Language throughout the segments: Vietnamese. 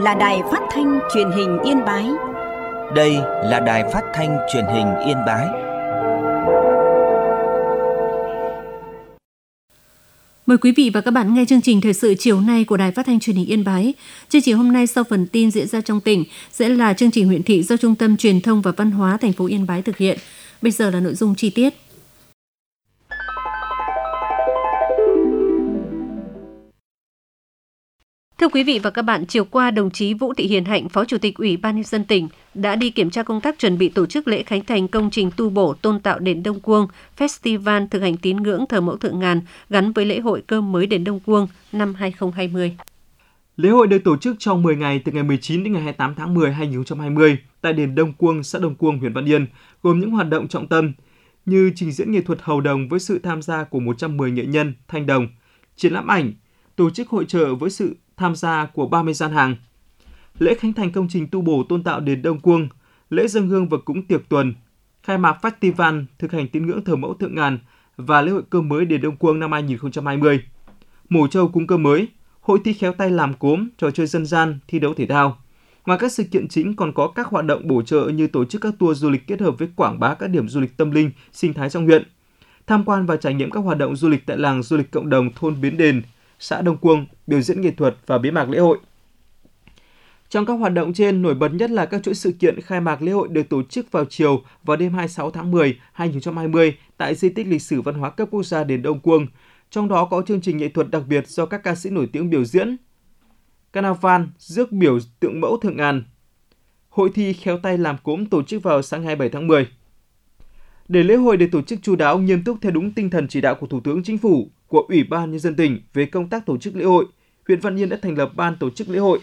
là Đài Phát thanh Truyền hình Yên Bái. Đây là Đài Phát thanh Truyền hình Yên Bái. Mời quý vị và các bạn nghe chương trình thời sự chiều nay của Đài Phát thanh Truyền hình Yên Bái. Chương trình hôm nay sau phần tin diễn ra trong tỉnh sẽ là chương trình huyện thị do Trung tâm Truyền thông và Văn hóa thành phố Yên Bái thực hiện. Bây giờ là nội dung chi tiết. Thưa quý vị và các bạn, chiều qua, đồng chí Vũ Thị Hiền Hạnh, Phó Chủ tịch Ủy ban Nhân dân tỉnh đã đi kiểm tra công tác chuẩn bị tổ chức lễ khánh thành công trình tu bổ tôn tạo đền Đông Cuông, Festival thực hành tín ngưỡng thờ mẫu Thượng Ngàn gắn với lễ hội cơm mới đền Đông Cuông năm 2020. Lễ hội được tổ chức trong 10 ngày từ ngày 19 đến ngày 28 tháng 10 2020 tại đền Đông Cuông, xã Đông Cuông, huyện Văn Yên, gồm những hoạt động trọng tâm như trình diễn nghệ thuật hầu đồng với sự tham gia của 110 nghệ nhân, thanh đồng, triển lãm ảnh, tổ chức hội chợ với sự tham gia của 30 gian hàng. Lễ khánh thành công trình tu bổ tôn tạo đền Đông Cuông, lễ dâng hương và cúng tiệc tuần, khai mạc Festival thực hành tín ngưỡng thờ mẫu Thượng Ngàn và lễ hội cơm mới đền Đông Cuông năm 2020. Mổ trâu cúng cơm mới, hội thi khéo tay làm cốm, trò chơi dân gian, thi đấu thể thao. Ngoài các sự kiện chính còn có các hoạt động bổ trợ như tổ chức các tour du lịch kết hợp với quảng bá các điểm du lịch tâm linh, sinh thái trong huyện, tham quan và trải nghiệm các hoạt động du lịch tại làng du lịch cộng đồng thôn Bến Đền, xã Đông Cuông, biểu diễn nghệ thuật và bế mạc lễ hội. Trong các hoạt động trên, nổi bật nhất là các chuỗi sự kiện khai mạc lễ hội được tổ chức vào chiều và đêm 26 tháng 10, 2020 tại Di tích lịch sử văn hóa cấp quốc gia đền Đông Cuông. Trong đó có chương trình nghệ thuật đặc biệt do các ca sĩ nổi tiếng biểu diễn, Carnival, rước biểu tượng mẫu Thượng Ngàn. Hội thi khéo tay làm cốm tổ chức vào sáng 27 tháng 10. Để lễ hội được tổ chức chu đáo, nghiêm túc theo đúng tinh thần chỉ đạo của Thủ tướng Chính phủ, của Ủy ban Nhân dân tỉnh về công tác tổ chức lễ hội, huyện Văn Yên đã thành lập ban tổ chức lễ hội.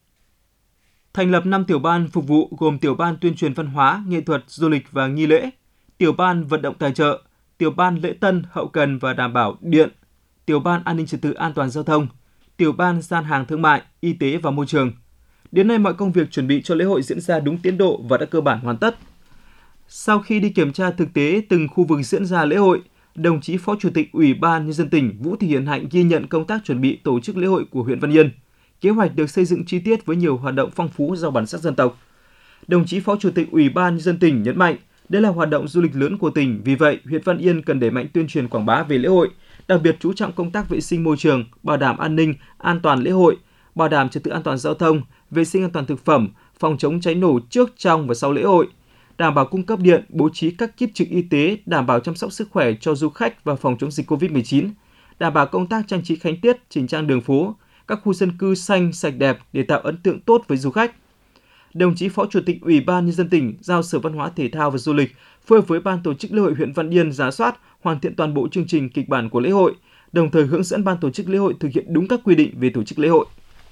Thành lập 5 tiểu ban phục vụ gồm tiểu ban tuyên truyền văn hóa, nghệ thuật, du lịch và nghi lễ, tiểu ban vận động tài trợ, tiểu ban lễ tân, hậu cần và đảm bảo điện, tiểu ban an ninh trật tự an toàn giao thông, tiểu ban gian hàng thương mại, y tế và môi trường. Đến nay mọi công việc chuẩn bị cho lễ hội diễn ra đúng tiến độ và đã cơ bản hoàn tất. Sau khi đi kiểm tra thực tế từng khu vực diễn ra lễ hội, đồng chí Phó Chủ tịch Ủy ban Nhân dân tỉnh Vũ Thị Hiền Hạnh ghi nhận công tác chuẩn bị tổ chức lễ hội của huyện Văn Yên. Kế hoạch được xây dựng chi tiết với nhiều hoạt động phong phú giàu bản sắc dân tộc. Đồng chí Phó Chủ tịch Ủy ban Nhân dân tỉnh nhấn mạnh, đây là hoạt động du lịch lớn của tỉnh, vì vậy huyện Văn Yên cần đẩy mạnh tuyên truyền quảng bá về lễ hội, đặc biệt chú trọng công tác vệ sinh môi trường, bảo đảm an ninh, an toàn lễ hội, bảo đảm trật tự an toàn giao thông, vệ sinh an toàn thực phẩm, phòng chống cháy nổ trước, trong và sau lễ hội, đảm bảo cung cấp điện, bố trí các kiếp trực y tế, đảm bảo chăm sóc sức khỏe cho du khách và phòng chống dịch COVID-19, đảm bảo công tác trang trí khánh tiết, chỉnh trang đường phố, các khu dân cư xanh, sạch đẹp để tạo ấn tượng tốt với du khách. Đồng chí Phó Chủ tịch Ủy ban Nhân dân tỉnh giao Sở Văn hóa Thể thao và Du lịch phối hợp với Ban tổ chức lễ hội huyện Văn Yên rà soát, hoàn thiện toàn bộ chương trình kịch bản của lễ hội, đồng thời hướng dẫn Ban tổ chức lễ hội thực hiện đúng các quy định về tổ chức lễ hội.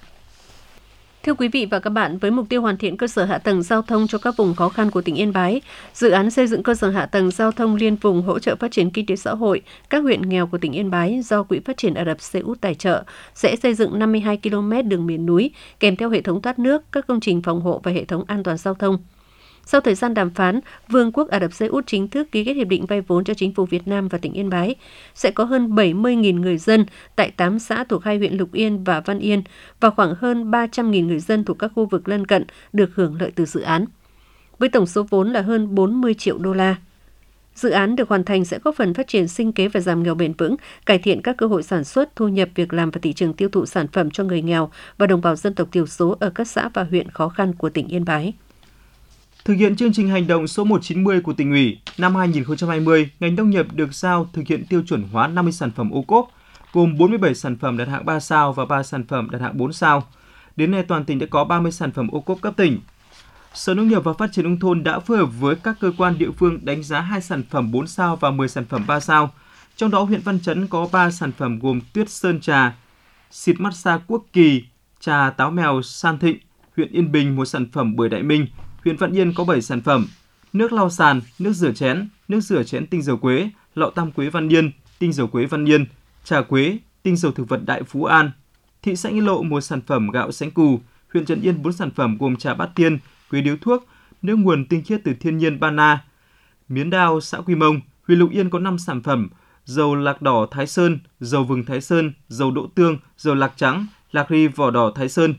Thưa quý vị và các bạn, với mục tiêu hoàn thiện cơ sở hạ tầng giao thông cho các vùng khó khăn của tỉnh Yên Bái, dự án xây dựng cơ sở hạ tầng giao thông liên vùng hỗ trợ phát triển kinh tế xã hội các huyện nghèo của tỉnh Yên Bái do Quỹ Phát triển Ả Rập Xê Út tài trợ sẽ xây dựng 52 km đường miền núi kèm theo hệ thống thoát nước, các công trình phòng hộ và hệ thống an toàn giao thông. Sau thời gian đàm phán, Vương quốc Ả Rập Xê Út chính thức ký kết hiệp định vay vốn cho chính phủ Việt Nam và tỉnh Yên Bái. Sẽ có hơn 70.000 người dân tại 8 xã thuộc hai huyện Lục Yên và Văn Yên và khoảng hơn 300.000 người dân thuộc các khu vực lân cận được hưởng lợi từ dự án. Với tổng số vốn là hơn 40 triệu đô la. Dự án được hoàn thành sẽ góp phần phát triển sinh kế và giảm nghèo bền vững, cải thiện các cơ hội sản xuất, thu nhập, việc làm và thị trường tiêu thụ sản phẩm cho người nghèo và đồng bào dân tộc thiểu số ở các xã và huyện khó khăn của tỉnh Yên Bái. Thực hiện chương trình hành động số 190 của tỉnh ủy, năm 2020, ngành nông nghiệp được giao thực hiện tiêu chuẩn hóa 50 sản phẩm ô cốp, gồm 47 sản phẩm đạt hạng 3 sao và 3 sản phẩm đạt hạng 4 sao. Đến nay, toàn tỉnh đã có 30 sản phẩm ô cốp cấp tỉnh. Sở Nông nghiệp và Phát triển Nông thôn đã phối hợp với các cơ quan địa phương đánh giá 2 sản phẩm 4 sao và 10 sản phẩm 3 sao. Trong đó, huyện Văn Chấn có 3 sản phẩm gồm Tuyết Sơn Trà, Xịt Massage Quốc Kỳ, Trà Táo Mèo San Thịnh, huyện Yên Bình một sản phẩm Bưởi Đại Minh. Huyện Văn Yên có 7 sản phẩm: nước lau sàn, nước rửa chén tinh dầu quế, lọ tam quế Văn Yên, tinh dầu quế Văn Yên, trà quế, tinh dầu thực vật Đại Phú An. Thị xã Nghĩa Lộ một sản phẩm gạo Sánh Cù, huyện Trấn Yên 4 sản phẩm gồm trà Bát Tiên, quế điếu thuốc, nước nguồn tinh khiết từ thiên nhiên Ba Na. Miến Đao, xã Quy Mông, huyện Lục Yên có 5 sản phẩm: dầu lạc đỏ Thái Sơn, dầu vừng Thái Sơn, dầu đỗ tương, dầu lạc trắng, lạc ri vỏ đỏ Thái Sơn.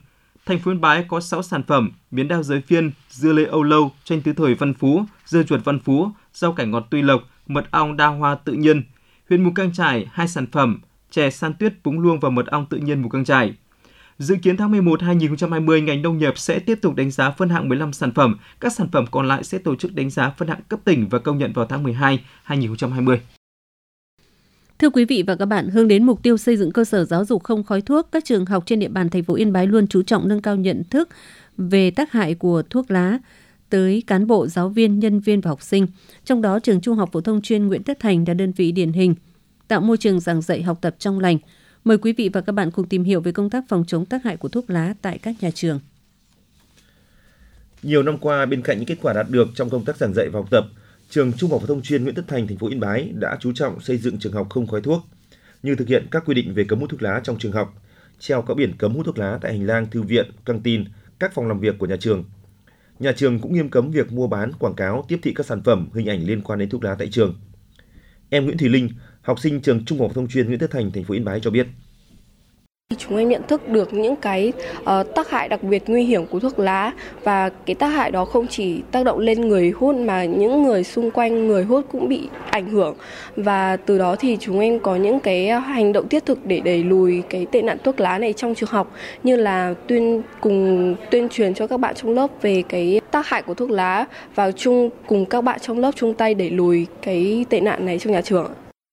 thành phố Yên Bái có 6 sản phẩm: miến đao giới phiên, dưa lê Âu Lâu, chanh tứ thời Văn Phú, dưa chuột Văn Phú, rau cải ngọt Tuy Lộc, mật ong đa hoa tự nhiên. Huyện Mù Cang Chải 2 sản phẩm: chè san tuyết Púng Luông và mật ong tự nhiên Mù Cang Chải. Dự kiến tháng 11 2020, ngành nông nghiệp sẽ tiếp tục đánh giá phân hạng 15 sản phẩm. Các sản phẩm còn lại sẽ tổ chức đánh giá phân hạng cấp tỉnh và công nhận vào tháng 12 2020. Thưa quý vị và các bạn, hướng đến mục tiêu xây dựng cơ sở giáo dục không khói thuốc, các trường học trên địa bàn thành phố Yên Bái luôn chú trọng nâng cao nhận thức về tác hại của thuốc lá tới cán bộ, giáo viên, nhân viên và học sinh. Trong đó, trường Trung học phổ thông chuyên Nguyễn Tất Thành là đơn vị điển hình, tạo môi trường giảng dạy học tập trong lành. Mời quý vị và các bạn cùng tìm hiểu về công tác phòng chống tác hại của thuốc lá tại các nhà trường. Nhiều năm qua, bên cạnh những kết quả đạt được trong công tác giảng dạy và học tập, trường Trung học phổ thông chuyên Nguyễn Tất Thành, thành phố Yên Bái đã chú trọng xây dựng trường học không khói thuốc, như thực hiện các quy định về cấm hút thuốc lá trong trường học, treo các biển cấm hút thuốc lá tại hành lang thư viện, căng tin, các phòng làm việc của nhà trường. Nhà trường cũng nghiêm cấm việc mua bán, quảng cáo, tiếp thị các sản phẩm, hình ảnh liên quan đến thuốc lá tại trường. Em Nguyễn Thùy Linh, học sinh trường Trung học phổ thông chuyên Nguyễn Tất Thành, thành phố Yên Bái cho biết. Chúng em nhận thức được những cái tác hại đặc biệt nguy hiểm của thuốc lá, và cái tác hại đó không chỉ tác động lên người hút mà những người xung quanh người hút cũng bị ảnh hưởng. Và từ đó thì chúng em có những cái hành động thiết thực để đẩy lùi cái tệ nạn thuốc lá này trong trường học, như là tuyên truyền cho các bạn trong lớp về cái tác hại của thuốc lá, và cùng các bạn trong lớp chung tay đẩy lùi cái tệ nạn này trong nhà trường.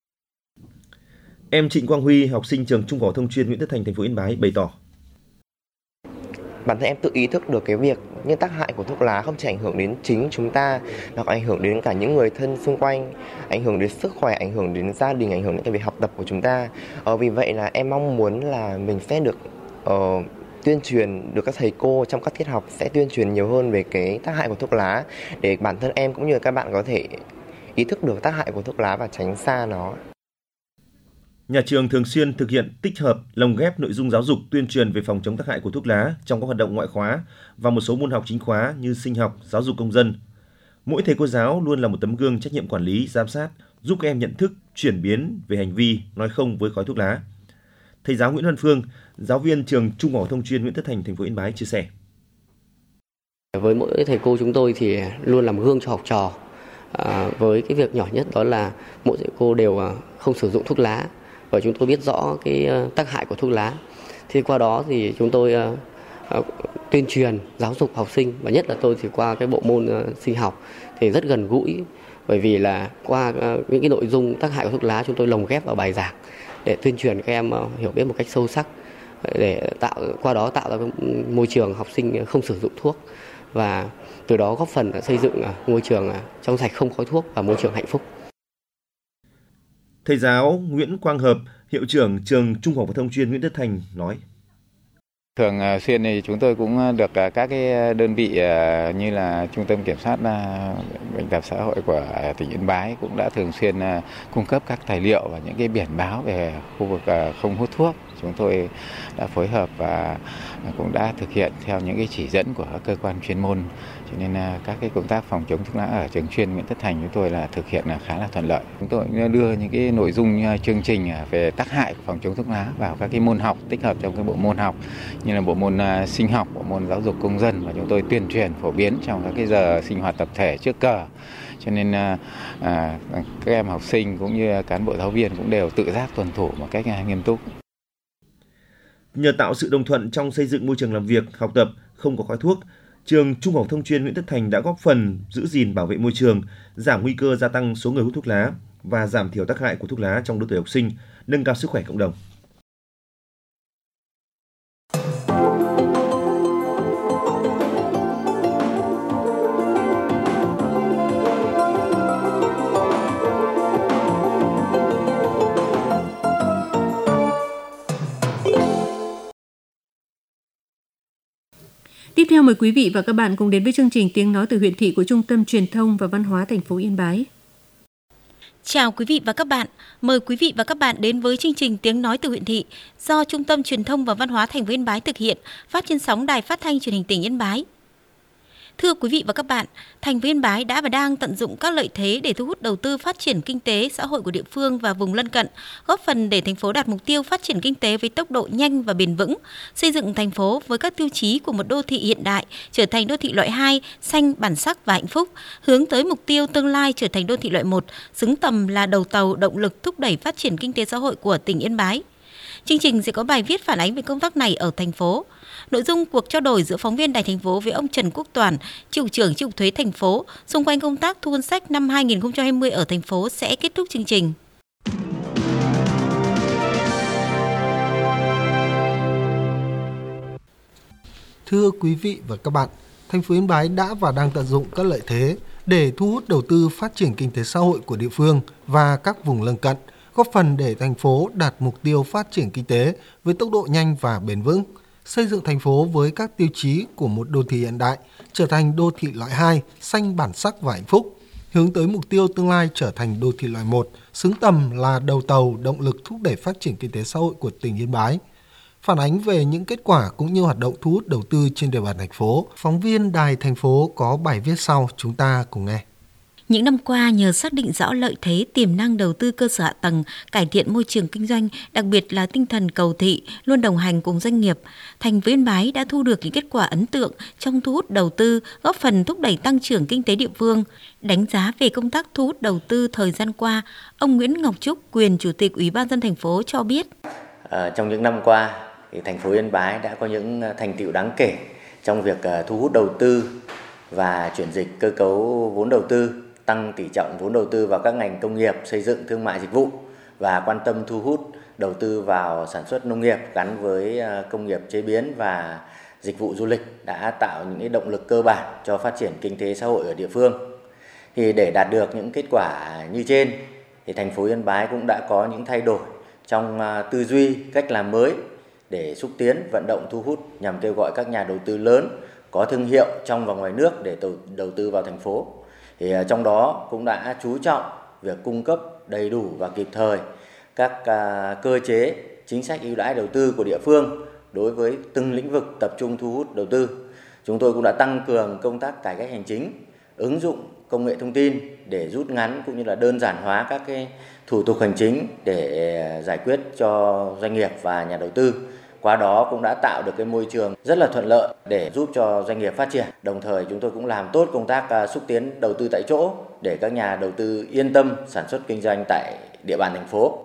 Em Trịnh Quang Huy, học sinh trường Trung học phổ thông chuyên Nguyễn Tất Thành, thành phố Yên Bái bày tỏ. Bản thân em tự ý thức được cái việc những tác hại của thuốc lá không chỉ ảnh hưởng đến chính chúng ta, mà còn ảnh hưởng đến cả những người thân xung quanh, ảnh hưởng đến sức khỏe, ảnh hưởng đến gia đình, ảnh hưởng đến cái việc học tập của chúng ta. Vì vậy là em mong muốn là mình sẽ được tuyên truyền, được các thầy cô trong các tiết học sẽ tuyên truyền nhiều hơn về cái tác hại của thuốc lá, để bản thân em cũng như các bạn có thể ý thức được tác hại của thuốc lá và tránh xa nó. Nhà trường thường xuyên thực hiện tích hợp, lồng ghép nội dung giáo dục tuyên truyền về phòng chống tác hại của thuốc lá trong các hoạt động ngoại khóa và một số môn học chính khóa như sinh học, giáo dục công dân. Mỗi thầy cô giáo luôn là một tấm gương trách nhiệm quản lý, giám sát, giúp các em nhận thức, chuyển biến về hành vi nói không với khói thuốc lá. Thầy giáo Nguyễn Văn Phương, giáo viên trường Trung học phổ thông chuyên Nguyễn Tất Thành, thành phố Yên Bái chia sẻ. Với mỗi thầy cô chúng tôi thì luôn làm gương cho học trò. Với cái việc nhỏ nhất đó là mỗi thầy cô đều không sử dụng thuốc lá, và chúng tôi biết rõ cái tác hại của thuốc lá. Thì qua đó thì chúng tôi tuyên truyền giáo dục học sinh, và nhất là tôi thì qua cái bộ môn sinh học thì rất gần gũi, bởi vì là qua những cái nội dung tác hại của thuốc lá chúng tôi lồng ghép vào bài giảng để tuyên truyền các em hiểu biết một cách sâu sắc, để qua đó tạo ra cái môi trường học sinh không sử dụng thuốc, và từ đó góp phần xây dựng môi trường trong sạch không khói thuốc và môi trường hạnh phúc. Thầy giáo Nguyễn Quang Hợp, hiệu trưởng trường Trung học phổ thông chuyên Nguyễn Tất Thành nói. Thường xuyên thì chúng tôi cũng được các cái đơn vị như là Trung tâm Kiểm soát Bệnh tật xã hội của tỉnh Yên Bái cũng đã thường xuyên cung cấp các tài liệu và những cái biển báo về khu vực không hút thuốc. Chúng tôi đã phối hợp và cũng đã thực hiện theo những cái chỉ dẫn của các cơ quan chuyên môn. Cho nên các cái công tác phòng chống thuốc lá ở trường chuyên Nguyễn Tất Thành chúng tôi là thực hiện là khá là thuận lợi. Chúng tôi đưa những cái nội dung chương trình về tác hại của phòng chống thuốc lá vào các cái môn học, tích hợp trong cái bộ môn học như là bộ môn sinh học, bộ môn giáo dục công dân, và chúng tôi tuyên truyền phổ biến trong các cái giờ sinh hoạt tập thể trước cờ. Cho nên các em học sinh cũng như cán bộ giáo viên cũng đều tự giác tuân thủ một cách nghiêm túc. Nhờ tạo sự đồng thuận trong xây dựng môi trường làm việc, học tập không có khói thuốc, trường Trung học phổ thông chuyên Nguyễn Tất Thành đã góp phần giữ gìn bảo vệ môi trường, giảm nguy cơ gia tăng số người hút thuốc lá và giảm thiểu tác hại của thuốc lá trong độ tuổi học sinh, nâng cao sức khỏe cộng đồng. Tiếp theo mời quý vị và các bạn cùng đến với chương trình Tiếng nói từ huyện thị của Trung tâm Truyền thông và Văn hóa thành phố Yên Bái. Chào quý vị và các bạn, mời quý vị và các bạn đến với chương trình Tiếng nói từ huyện thị do Trung tâm Truyền thông và Văn hóa thành phố Yên Bái thực hiện, phát trên sóng Đài Phát thanh Truyền hình tỉnh Yên Bái. Thưa quý vị và các bạn, thành phố Yên Bái đã và đang tận dụng các lợi thế để thu hút đầu tư phát triển kinh tế xã hội của địa phương và vùng lân cận, góp phần để thành phố đạt mục tiêu phát triển kinh tế với tốc độ nhanh và bền vững, xây dựng thành phố với các tiêu chí của một đô thị hiện đại trở thành đô thị loại 2, xanh, bản sắc và hạnh phúc, hướng tới mục tiêu tương lai trở thành đô thị loại 1, xứng tầm là đầu tàu động lực thúc đẩy phát triển kinh tế xã hội của tỉnh Yên Bái. Chương trình sẽ có bài viết phản ánh về công tác này ở thành phố. Nội dung cuộc trao đổi giữa phóng viên Đài Thành phố với ông Trần Quốc Toàn, Chi cục trưởng Chi cục Thuế thành phố xung quanh công tác thu ngân sách năm 2020 ở thành phố sẽ kết thúc chương trình. Thưa quý vị và các bạn, thành phố Yên Bái đã và đang tận dụng các lợi thế để thu hút đầu tư phát triển kinh tế xã hội của địa phương và các vùng lân cận, góp phần để thành phố đạt mục tiêu phát triển kinh tế với tốc độ nhanh và bền vững, xây dựng thành phố với các tiêu chí của một đô thị hiện đại, trở thành đô thị loại 2, xanh, bản sắc và hạnh phúc, hướng tới mục tiêu tương lai trở thành đô thị loại 1, xứng tầm là đầu tàu động lực thúc đẩy phát triển kinh tế xã hội của tỉnh Yên Bái. Phản ánh về những kết quả cũng như hoạt động thu hút đầu tư trên địa bàn thành phố, phóng viên Đài Thành phố có bài viết sau, chúng ta cùng nghe. Những năm qua, nhờ xác định rõ lợi thế, tiềm năng đầu tư cơ sở hạ tầng, cải thiện môi trường kinh doanh, đặc biệt là tinh thần cầu thị, luôn đồng hành cùng doanh nghiệp, thành phố Yên Bái đã thu được những kết quả ấn tượng trong thu hút đầu tư, góp phần thúc đẩy tăng trưởng kinh tế địa phương. Đánh giá về công tác thu hút đầu tư thời gian qua, ông Nguyễn Ngọc Trúc, quyền Chủ tịch Ủy ban nhân dân thành phố cho biết. Trong những năm qua, thì thành phố Yên Bái đã có những thành tựu đáng kể trong việc thu hút đầu tư và chuyển dịch cơ cấu vốn đầu tư, tăng tỷ trọng vốn đầu tư vào các ngành công nghiệp, xây dựng, thương mại, dịch vụ và quan tâm thu hút đầu tư vào sản xuất nông nghiệp gắn với công nghiệp chế biến và dịch vụ du lịch đã tạo những động lực cơ bản cho phát triển kinh tế xã hội ở địa phương. Thì để đạt được những kết quả như trên, thì thành phố Yên Bái cũng đã có những thay đổi trong tư duy, cách làm mới để xúc tiến, vận động, thu hút nhằm kêu gọi các nhà đầu tư lớn có thương hiệu trong và ngoài nước để đầu tư vào thành phố. Thì trong đó cũng đã chú trọng việc cung cấp đầy đủ và kịp thời các cơ chế, chính sách ưu đãi đầu tư của địa phương đối với từng lĩnh vực tập trung thu hút đầu tư. Chúng tôi cũng đã tăng cường công tác cải cách hành chính, ứng dụng công nghệ thông tin để rút ngắn cũng như là đơn giản hóa các cái thủ tục hành chính để giải quyết cho doanh nghiệp và nhà đầu tư. Qua đó cũng đã tạo được cái môi trường rất là thuận lợi để giúp cho doanh nghiệp phát triển. Đồng thời chúng tôi cũng làm tốt công tác xúc tiến đầu tư tại chỗ để các nhà đầu tư yên tâm sản xuất kinh doanh tại địa bàn thành phố.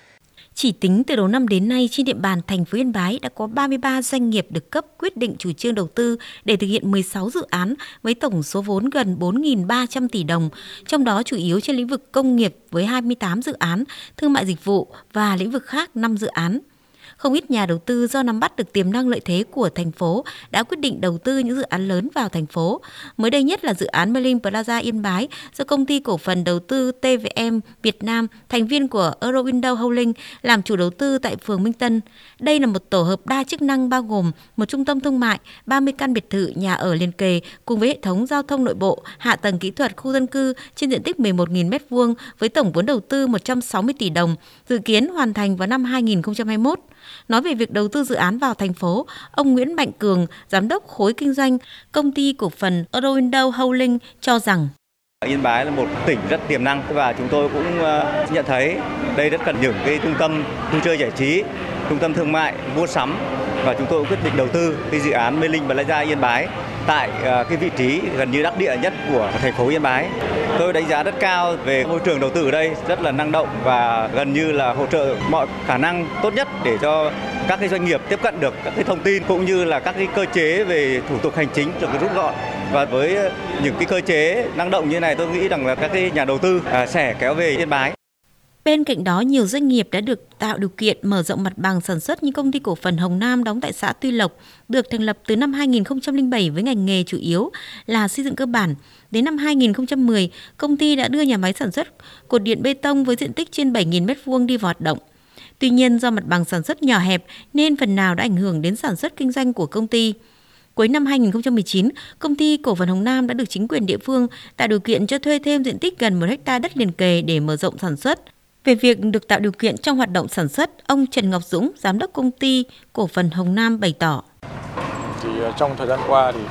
Chỉ tính từ đầu năm đến nay, trên địa bàn thành phố Yên Bái đã có 33 doanh nghiệp được cấp quyết định chủ trương đầu tư để thực hiện 16 dự án với tổng số vốn gần 4.300 tỷ đồng, trong đó chủ yếu trên lĩnh vực công nghiệp với 28 dự án, thương mại dịch vụ và lĩnh vực khác 5 dự án. Không ít nhà đầu tư do nắm bắt được tiềm năng lợi thế của thành phố đã quyết định đầu tư những dự án lớn vào thành phố. Mới đây nhất là dự án Mê Linh Plaza Yên Bái do công ty cổ phần đầu tư TVM Việt Nam, thành viên của Eurowindow Holding, làm chủ đầu tư tại phường Minh Tân. Đây là một tổ hợp đa chức năng bao gồm một trung tâm thương mại, 30 căn biệt thự, nhà ở liền kề cùng với hệ thống giao thông nội bộ, hạ tầng kỹ thuật, khu dân cư trên diện tích 11.000 m2 với tổng vốn đầu tư 160 tỷ đồng, dự kiến hoàn thành vào năm 2021. Nói về việc đầu tư dự án vào thành phố, ông Nguyễn Mạnh Cường, giám đốc khối kinh doanh công ty cổ phần Eurowindow Holding cho rằng Yên Bái là một tỉnh rất tiềm năng và chúng tôi cũng nhận thấy đây rất cần những cái trung tâm vui chơi giải trí, trung tâm thương mại, mua sắm và chúng tôi quyết định đầu tư cái dự án Mê Linh Plaza Yên Bái tại cái vị trí gần như đắc địa nhất của thành phố Yên Bái. Tôi đánh giá rất cao về môi trường đầu tư ở đây, rất là năng động và gần như là hỗ trợ mọi khả năng tốt nhất để cho các cái doanh nghiệp tiếp cận được các cái thông tin cũng như là các cái cơ chế về thủ tục hành chính được rút gọn. Và với những cái cơ chế năng động như này, tôi nghĩ rằng là các cái nhà đầu tư sẽ kéo về Yên Bái. Bên cạnh đó, nhiều doanh nghiệp đã được tạo điều kiện mở rộng mặt bằng sản xuất như công ty cổ phần Hồng Nam đóng tại xã Tuy Lộc, được thành lập từ năm 2007 với ngành nghề chủ yếu là xây dựng cơ bản. Đến năm 2010, công ty đã đưa nhà máy sản xuất cột điện bê tông với diện tích trên 7.000 m2 đi vào hoạt động. Tuy nhiên, do mặt bằng sản xuất nhỏ hẹp nên phần nào đã ảnh hưởng đến sản xuất kinh doanh của công ty. Cuối năm 2019, công ty cổ phần Hồng Nam đã được chính quyền địa phương tạo điều kiện cho thuê thêm diện tích gần 1 ha đất liền kề để mở rộng sản xuất. Về việc được tạo điều kiện trong hoạt động sản xuất, ông Trần Ngọc Dũng, giám đốc công ty cổ phần Hồng Nam bày tỏ. Thì trong thời gian qua thì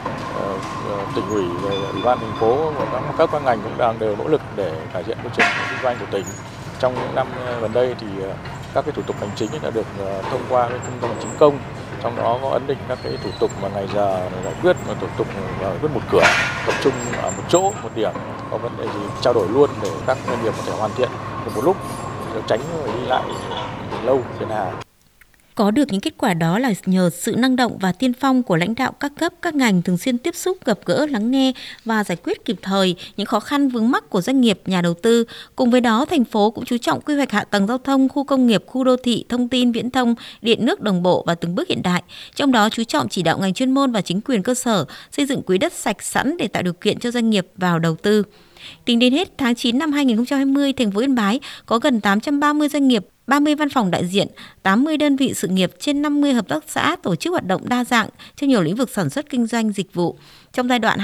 tỉnh ủy, ủy ban thành phố và các ngành cũng đang đều nỗ lực để cải thiện môi trường kinh doanh của tỉnh. Trong những năm gần đây thì các cái thủ tục hành chính đã được thông qua cái trung tâm hành chính công, trong đó có ấn định các cái thủ tục mà ngày giờ giải quyết, và thủ tục giải quyết một cửa tập trung ở một chỗ, một điểm, có vấn đề gì trao đổi luôn để các doanh nghiệp có thể hoàn thiện được một lúc, tránh đi lại lâu phiền hà. Có được những kết quả đó là nhờ sự năng động và tiên phong của lãnh đạo các cấp, các ngành thường xuyên tiếp xúc, gặp gỡ, lắng nghe và giải quyết kịp thời những khó khăn vướng mắc của doanh nghiệp, nhà đầu tư. Cùng với đó, thành phố cũng chú trọng quy hoạch hạ tầng giao thông, khu công nghiệp, khu đô thị, thông tin, viễn thông, điện nước đồng bộ và từng bước hiện đại. Trong đó chú trọng chỉ đạo ngành chuyên môn và chính quyền cơ sở xây dựng quỹ đất sạch sẵn để tạo điều kiện cho doanh nghiệp vào đầu tư. Tính đến hết tháng 9 năm 2020, thành phố Yên Bái có gần 830 doanh nghiệp, 30 văn phòng đại diện, 80 đơn vị sự nghiệp, trên 50 hợp tác xã tổ chức hoạt động đa dạng trong nhiều lĩnh vực sản xuất kinh doanh dịch vụ. Trong giai đoạn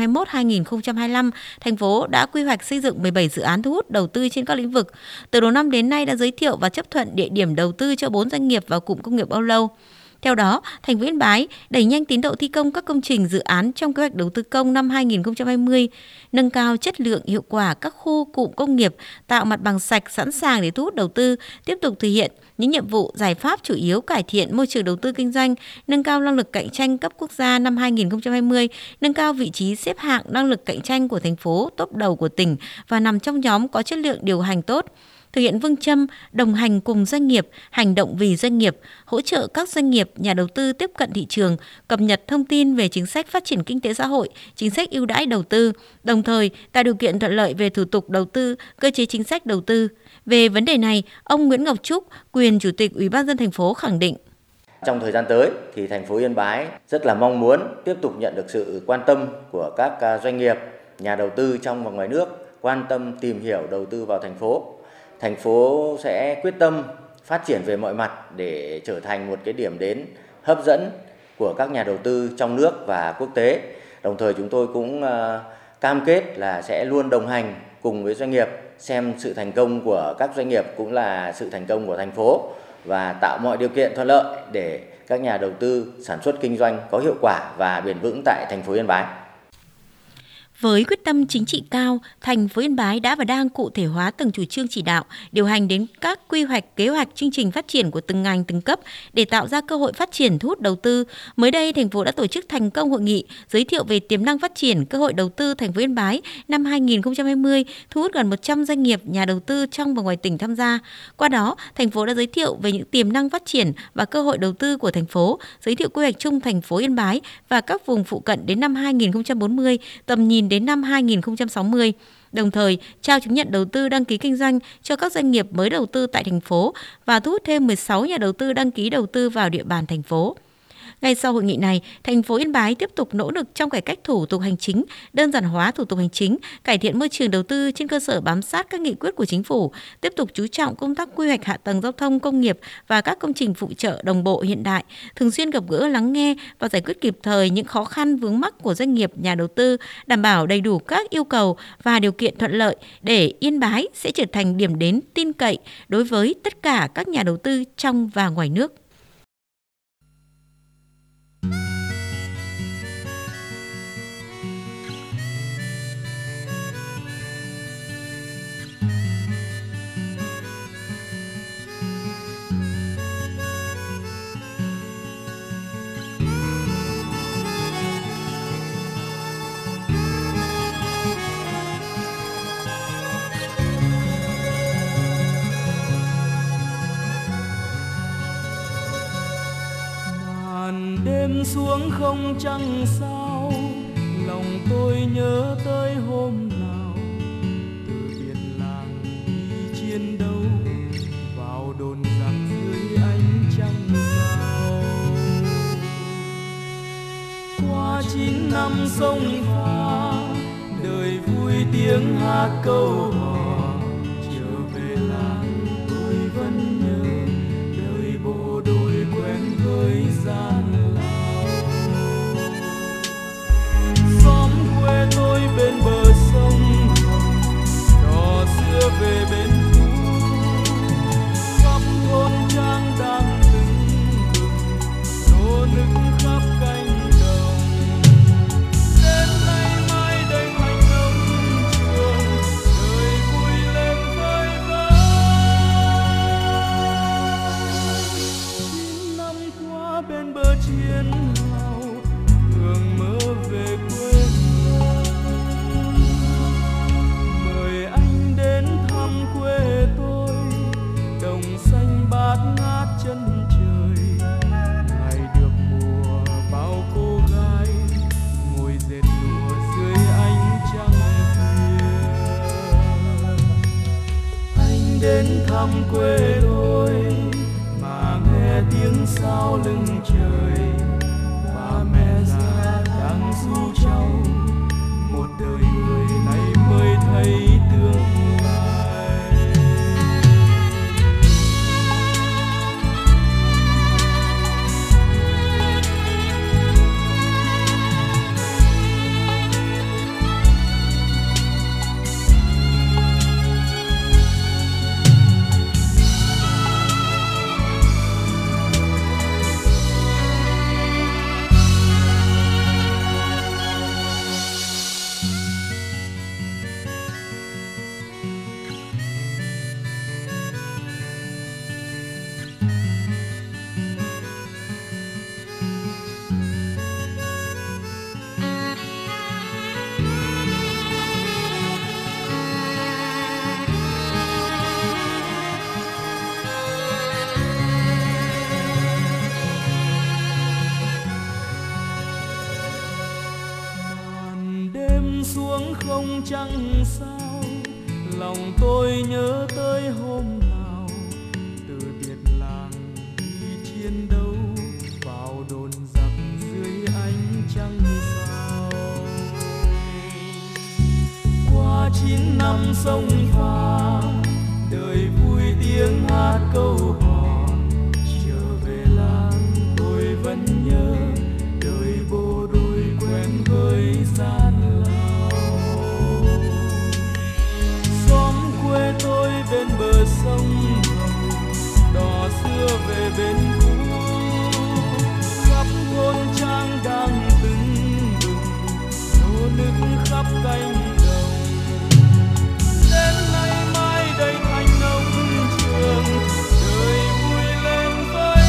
2021-2025, thành phố đã quy hoạch xây dựng 17 dự án thu hút đầu tư trên các lĩnh vực. Từ đầu năm đến nay đã giới thiệu và chấp thuận địa điểm đầu tư cho 4 doanh nghiệp vào cụm công nghiệp Âu Lâu. Theo đó, thành phố Yên Bái đẩy nhanh tiến độ thi công các công trình dự án trong kế hoạch đầu tư công năm 2020, nâng cao chất lượng hiệu quả các khu cụm công nghiệp, tạo mặt bằng sạch sẵn sàng để thu hút đầu tư, tiếp tục thực hiện những nhiệm vụ giải pháp chủ yếu cải thiện môi trường đầu tư kinh doanh, nâng cao năng lực cạnh tranh cấp quốc gia năm 2020, nâng cao vị trí xếp hạng năng lực cạnh tranh của thành phố top đầu của tỉnh và nằm trong nhóm có chất lượng điều hành tốt. Thực hiện phương châm đồng hành cùng doanh nghiệp, hành động vì doanh nghiệp, hỗ trợ các doanh nghiệp, nhà đầu tư tiếp cận thị trường, cập nhật thông tin về chính sách phát triển kinh tế xã hội, chính sách ưu đãi đầu tư, đồng thời tạo điều kiện thuận lợi về thủ tục đầu tư, cơ chế chính sách đầu tư. Về vấn đề này, ông Nguyễn Ngọc Trúc, quyền Chủ tịch Ủy ban nhân dân thành phố khẳng định: Trong thời gian tới thì thành phố Yên Bái rất là mong muốn tiếp tục nhận được sự quan tâm của các doanh nghiệp, nhà đầu tư trong và ngoài nước quan tâm tìm hiểu đầu tư vào thành phố. Thành phố sẽ quyết tâm phát triển về mọi mặt để trở thành một cái điểm đến hấp dẫn của các nhà đầu tư trong nước và quốc tế. Đồng thời chúng tôi cũng cam kết là sẽ luôn đồng hành cùng với doanh nghiệp, xem sự thành công của các doanh nghiệp cũng là sự thành công của thành phố và tạo mọi điều kiện thuận lợi để các nhà đầu tư sản xuất kinh doanh có hiệu quả và bền vững tại thành phố Yên Bái. Với quyết tâm chính trị cao, thành phố Yên Bái đã và đang cụ thể hóa từng chủ trương chỉ đạo, điều hành đến các quy hoạch, kế hoạch, chương trình phát triển của từng ngành, từng cấp để tạo ra cơ hội phát triển, thu hút đầu tư. Mới đây, thành phố đã tổ chức thành công hội nghị giới thiệu về tiềm năng phát triển, cơ hội đầu tư thành phố Yên Bái năm 2020, thu hút gần 100 doanh nghiệp, nhà đầu tư trong và ngoài tỉnh tham gia. Qua đó, thành phố đã giới thiệu về những tiềm năng phát triển và cơ hội đầu tư của thành phố, giới thiệu quy hoạch chung thành phố Yên Bái và các vùng phụ cận đến năm 2040, tầm nhìn đến năm 2060, đồng thời trao chứng nhận đầu tư đăng ký kinh doanh cho các doanh nghiệp mới đầu tư tại thành phố và thu hút thêm 16 nhà đầu tư đăng ký đầu tư vào địa bàn thành phố. Ngay sau hội nghị này, thành phố Yên Bái tiếp tục nỗ lực trong cải cách thủ tục hành chính, đơn giản hóa thủ tục hành chính, cải thiện môi trường đầu tư trên cơ sở bám sát các nghị quyết của chính phủ, tiếp tục chú trọng công tác quy hoạch hạ tầng giao thông, công nghiệp và các công trình phụ trợ đồng bộ hiện đại, thường xuyên gặp gỡ, lắng nghe và giải quyết kịp thời những khó khăn vướng mắc của doanh nghiệp, nhà đầu tư, đảm bảo đầy đủ các yêu cầu và điều kiện thuận lợi để Yên Bái sẽ trở thành điểm đến tin cậy đối với tất cả các nhà đầu tư trong và ngoài nước. Đêm xuống không trăng sao, lòng tôi nhớ tới hôm nào từ biển làng đi chiến đấu vào đồn giặc dưới ánh trăng sao. Qua 9 năm sông pha, đời vui tiếng hát câu hò, trở về làng tôi vẫn nhớ đời bộ đội quen với gian tôi bên bờ sông Hồng, đò xưa về bên cũ, khắp thôn trang đang từng bừng, nô nức khắp cánh đồng. anh đến thăm quê tôi mà nghe tiếng sao lưng trời, và mẹ già đang ru cháu, một đời người này mới thấy tương lai. Xuống không trăng sao, lòng tôi nhớ tới hôm nào từ biệt làng đi chiến đấu vào đồn giặc dưới ánh trăng sao. Qua 9 năm sông pha, đời vui tiếng hát câu hò, trở về làng tôi vẫn nhớ đời bộ đôi quen với gian quê tôi bên bờ sông Hồng, đò xưa về bên cũ, khắp thôn trang đang tưng bừng, nô nức khắp cánh đồng. Đến nay mai đây thành nông trường, đời vui lên với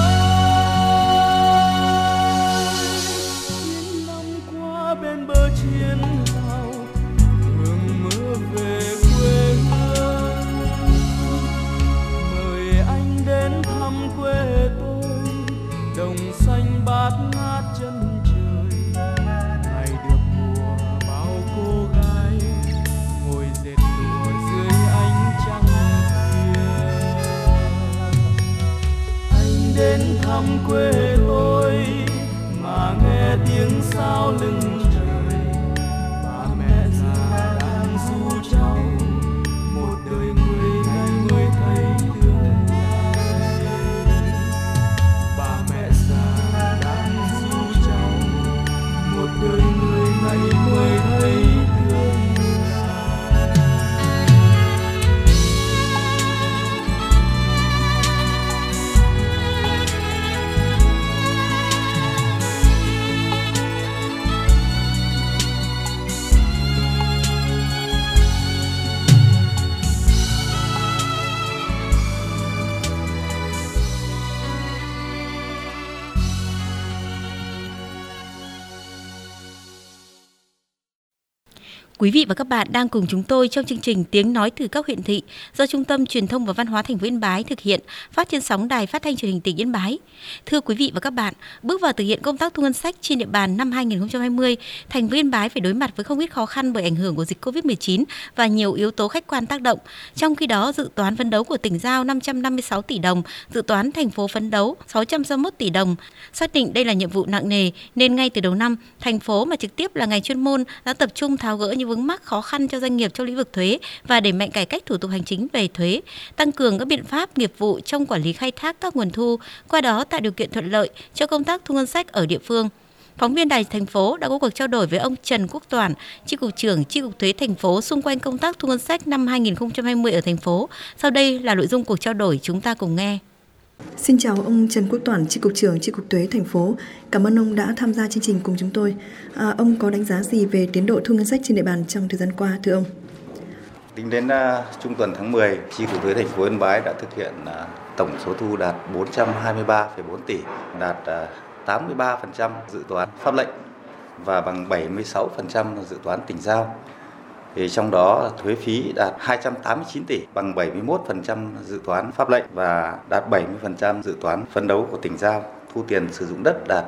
vơi. 9 năm qua bên bờ chiến hào, thường mơ về quê tôi, đồng xanh bát ngát chân trời, ngày được mùa bao cô gái ngồi dệt lụa dưới ánh trăng khuya. Anh đến thăm quê tôi mà nghe tiếng sao lưng trời, bà mẹ già đang ru cháu, một đời người này mới thấy đời người này mới thấy tương Quý vị và các bạn đang cùng chúng tôi trong chương trình Tiếng nói từ các huyện thị do Trung tâm Truyền thông và Văn hóa thành phố Yên Bái thực hiện, phát trên sóng Đài Phát thanh Truyền hình tỉnh Yên Bái. Thưa quý vị và các bạn, bước vào thực hiện công tác thu ngân sách trên địa bàn năm 2020, thành phố Yên Bái phải đối mặt với không ít khó khăn bởi ảnh hưởng của dịch Covid-19 và nhiều yếu tố khách quan tác động. Trong khi đó, dự toán phấn đấu của tỉnh giao 556 tỷ đồng, dự toán thành phố phấn đấu 661 tỷ đồng. Xác định đây là nhiệm vụ nặng nề nên ngay từ đầu năm, thành phố mà trực tiếp là ngành chuyên môn đã tập trung tháo gỡ những vướng mắc khó khăn cho doanh nghiệp trong lĩnh vực thuế và đẩy mạnh cải cách thủ tục hành chính về thuế, tăng cường các biện pháp nghiệp vụ trong quản lý khai thác các nguồn thu, qua đó tạo điều kiện thuận lợi cho công tác thu ngân sách ở địa phương. Phóng viên Đài thành phố đã có cuộc trao đổi với ông Trần Quốc Toản, Chi cục trưởng Chi cục Thuế thành phố xung quanh công tác thu ngân sách năm 2020 ở thành phố. Sau đây là nội dung cuộc trao đổi, chúng ta cùng nghe. Xin chào ông Trần Quốc Toản, Chi cục trưởng Chi cục Thuế thành phố. Cảm ơn ông đã tham gia chương trình cùng chúng tôi. Ông có đánh giá gì về tiến độ thu ngân sách trên địa bàn trong thời gian qua, thưa ông? Tính đến trung tuần tháng 10, Chi cục Thuế thành phố Yên Bái đã thực hiện tổng số thu đạt 423,4 tỷ, đạt 83% dự toán pháp lệnh và bằng 76% dự toán tỉnh giao. Thì trong đó thuế phí đạt 289 tỷ, bằng 71% dự toán pháp lệnh và đạt 70% dự toán phấn đấu của tỉnh giao. Thu tiền sử dụng đất đạt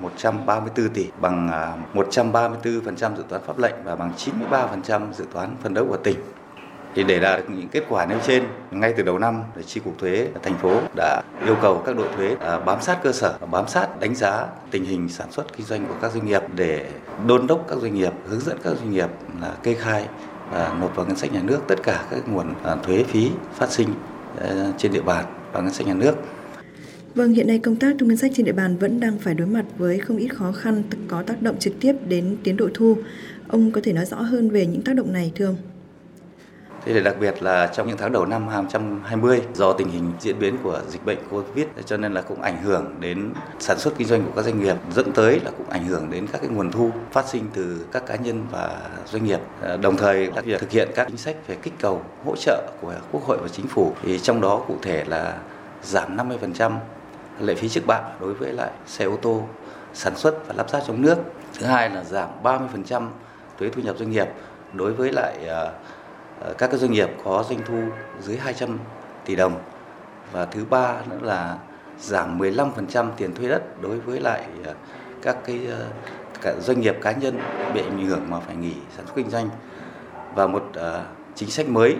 134 tỷ, bằng 134% dự toán pháp lệnh và bằng 93% dự toán phấn đấu của tỉnh. Thì để đạt được những kết quả nêu trên, ngay từ đầu năm, Chi cục thuế thành phố đã yêu cầu các đội thuế bám sát cơ sở, bám sát đánh giá tình hình sản xuất kinh doanh của các doanh nghiệp để đôn đốc các doanh nghiệp, hướng dẫn các doanh nghiệp là kê khai và nộp vào ngân sách nhà nước tất cả các nguồn thuế phí phát sinh trên địa bàn vào ngân sách nhà nước. Vâng, hiện nay công tác thu ngân sách trên địa bàn vẫn đang phải đối mặt với không ít khó khăn có tác động trực tiếp đến tiến độ thu. Ông có thể nói rõ hơn về những tác động này thưa ông? Thế thì đặc biệt là trong những tháng đầu năm 2020, do tình hình diễn biến của dịch bệnh Covid cho nên là cũng ảnh hưởng đến sản xuất kinh doanh của các doanh nghiệp, dẫn tới là cũng ảnh hưởng đến các cái nguồn thu phát sinh từ các cá nhân và doanh nghiệp. Đồng thời là việc thực hiện các chính sách về kích cầu hỗ trợ của Quốc hội và Chính phủ, thì trong đó cụ thể là giảm 50% lệ phí trước bạ đối với lại xe ô tô sản xuất và lắp ráp trong nước. Thứ hai là giảm 30% thuế thu nhập doanh nghiệp đối với lại các cái doanh nghiệp có doanh thu dưới 200 tỷ đồng. Và thứ ba nữa là giảm 15% tiền thuế đất đối với lại các cái doanh nghiệp cá nhân bị ảnh hưởng mà phải nghỉ sản xuất kinh doanh. Và một chính sách mới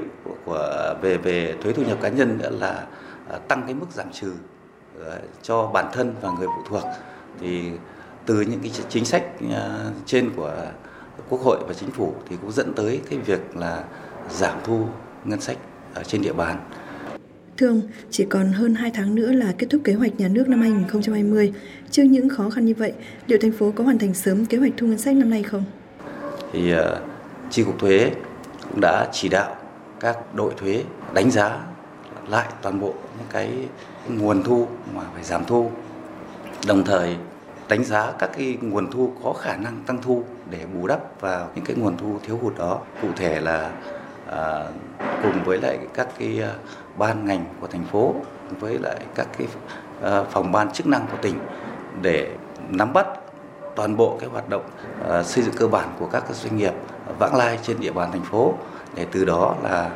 về thuế thu nhập cá nhân nữa là tăng cái mức giảm trừ cho bản thân và người phụ thuộc. Thì từ những cái chính sách trên của Quốc hội và Chính phủ thì cũng dẫn tới cái việc là giảm thu ngân sách ở trên địa bàn. Thưa ông, chỉ còn hơn 2 tháng nữa là kết thúc kế hoạch nhà nước năm 2020. Trước những khó khăn như vậy, liệu thành phố có hoàn thành sớm kế hoạch thu ngân sách năm nay không? Thì Chi cục thuế cũng đã chỉ đạo các đội thuế đánh giá lại toàn bộ những cái nguồn thu mà phải giảm thu, đồng thời đánh giá các cái nguồn thu có khả năng tăng thu để bù đắp vào những cái nguồn thu thiếu hụt đó. Cụ thể là cùng với lại các cái ban ngành của thành phố, với lại các cái phòng ban chức năng của tỉnh để nắm bắt toàn bộ cái hoạt động xây dựng cơ bản của các doanh nghiệp vãng lai trên địa bàn thành phố, để từ đó là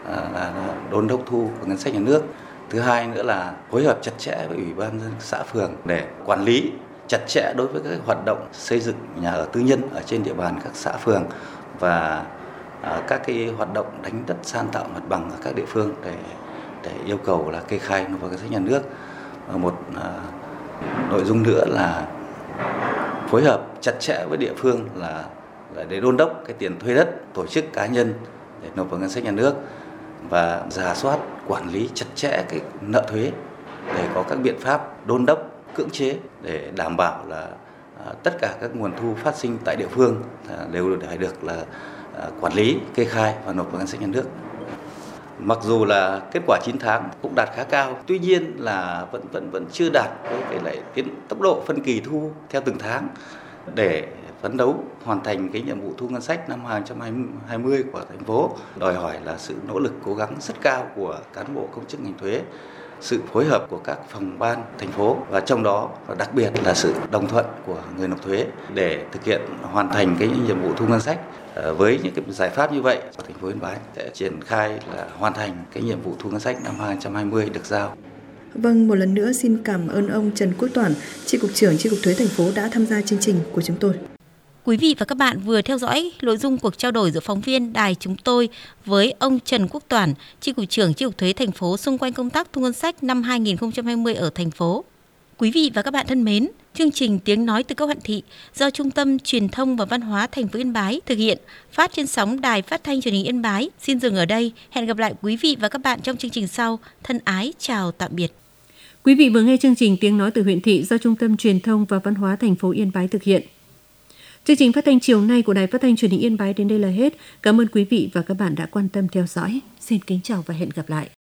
đôn đốc thu của ngân sách nhà nước. Thứ hai nữa là phối hợp chặt chẽ với Ủy ban nhân dân xã phường để quản lý chặt chẽ đối với các hoạt động xây dựng nhà ở tư nhân ở trên địa bàn các xã phường và các cái hoạt động đánh đất san tạo mặt bằng ở các địa phương để yêu cầu là kê khai vào ngân sách nhà nước. Một nội dung nữa là phối hợp chặt chẽ với địa phương là để đôn đốc cái tiền thuê đất tổ chức cá nhân để nộp vào ngân sách nhà nước và rà soát quản lý chặt chẽ cái nợ thuế để có các biện pháp đôn đốc cưỡng chế để đảm bảo là tất cả các nguồn thu phát sinh tại địa phương đều phải được là quản lý, kê khai và nộp vào ngân sách nhà nước. Mặc dù là kết quả 9 tháng cũng đạt khá cao, tuy nhiên là vẫn chưa đạt với cái lại tốc độ phân kỳ thu theo từng tháng. Để phấn đấu hoàn thành cái nhiệm vụ thu ngân sách năm 2020 của thành phố đòi hỏi là sự nỗ lực cố gắng rất cao của cán bộ công chức ngành thuế, sự phối hợp của các phòng ban thành phố và trong đó và đặc biệt là sự đồng thuận của người nộp thuế để thực hiện hoàn thành cái nhiệm vụ thu ngân sách. Với những cái giải pháp như vậy, thành phố Yên Bái sẽ triển khai là hoàn thành cái nhiệm vụ thu ngân sách năm 2020 được giao. Vâng, một lần nữa xin cảm ơn ông Trần Quốc Toản, Chi cục trưởng Chi cục thuế thành phố đã tham gia chương trình của chúng tôi. Quý vị và các bạn vừa theo dõi nội dung cuộc trao đổi giữa phóng viên đài chúng tôi với ông Trần Quốc Toản, Chi cục trưởng Chi cục thuế thành phố xung quanh công tác thu ngân sách năm 2020 ở thành phố. Quý vị và các bạn thân mến, chương trình Tiếng nói từ các huyện thị do Trung tâm Truyền thông và Văn hóa thành phố Yên Bái thực hiện, phát trên sóng Đài Phát thanh Truyền hình Yên Bái. Xin dừng ở đây, hẹn gặp lại quý vị và các bạn trong chương trình sau. Thân ái chào tạm biệt. Quý vị vừa nghe chương trình Tiếng nói từ huyện thị do Trung tâm Truyền thông và Văn hóa thành phố Yên Bái thực hiện. Chương trình phát thanh chiều nay của Đài Phát thanh Truyền hình Yên Bái đến đây là hết. Cảm ơn quý vị và các bạn đã quan tâm theo dõi. Xin kính chào và hẹn gặp lại.